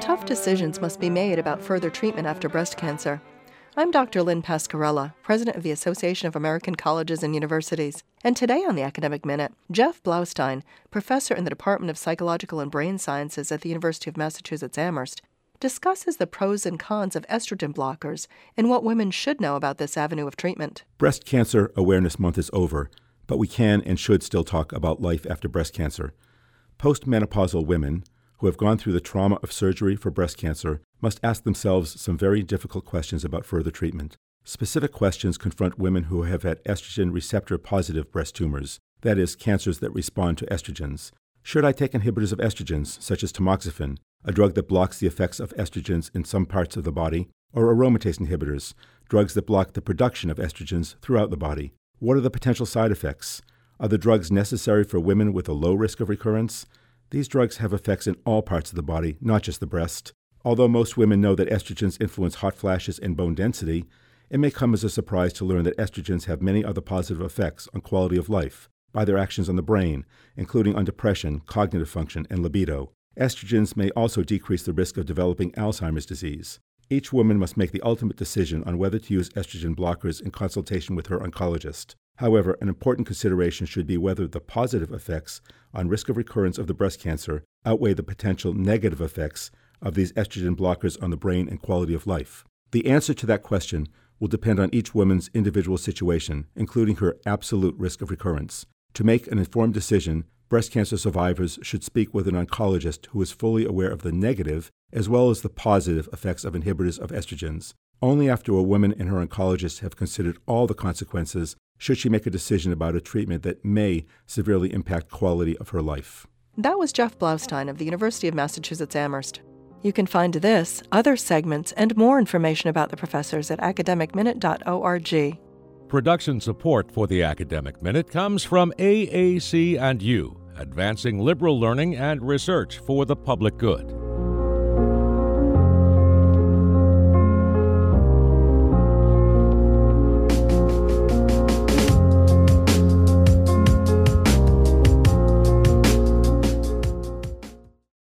tough decisions must be made about further treatment after breast cancer. I'm Dr. Lynn Pascarella, president of the Association of American Colleges and Universities. And today on the Academic Minute, Jeff Blaustein, professor in the Department of Psychological and Brain Sciences at the University of Massachusetts Amherst, discusses the pros and cons of estrogen blockers and what women should know about this avenue of treatment. Breast Cancer Awareness Month is over, but we can and should still talk about life after breast cancer. Postmenopausal women who have gone through the trauma of surgery for breast cancer must ask themselves some very difficult questions about further treatment. Specific questions confront women who have had estrogen receptor-positive breast tumors, that is, cancers that respond to estrogens. Should I take inhibitors of estrogens, such as tamoxifen, a drug that blocks the effects of estrogens in some parts of the body, or aromatase inhibitors, drugs that block the production of estrogens throughout the body? What are the potential side effects? Are the drugs necessary for women with a low risk of recurrence? These drugs have effects in all parts of the body, not just the breast. Although most women know that estrogens influence hot flashes and bone density, it may come as a surprise to learn that estrogens have many other positive effects on quality of life by their actions on the brain, including on depression, cognitive function, and libido. Estrogens may also decrease the risk of developing Alzheimer's disease. Each woman must make the ultimate decision on whether to use estrogen blockers in consultation with her oncologist. However, an important consideration should be whether the positive effects on risk of recurrence of the breast cancer outweigh the potential negative effects of these estrogen blockers on the brain and quality of life. The answer to that question will depend on each woman's individual situation, including her absolute risk of recurrence. To make an informed decision, breast cancer survivors should speak with an oncologist who is fully aware of the negative as well as the positive effects of inhibitors of estrogens. Only after a woman and her oncologist have considered all the consequences should she make a decision about a treatment that may severely impact quality of her life. That was Jeff Blaustein of the University of Massachusetts Amherst. You can find this, other segments, and more information about the professors at academicminute.org. Production support for the Academic Minute comes from AAC&U, advancing liberal learning and research for the public good.